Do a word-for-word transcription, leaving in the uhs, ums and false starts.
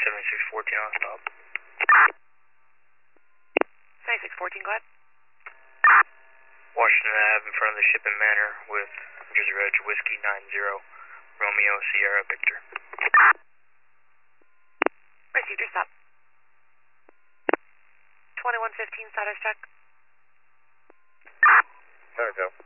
seventy-six fourteen on stop. seventy-six fourteen, go ahead. Washington Ave in front of the Shipping Manor with Jersey Reg Whiskey nine zero, Romeo Sierra Victor. Received your stop. twenty-one fifteen status check. There we go.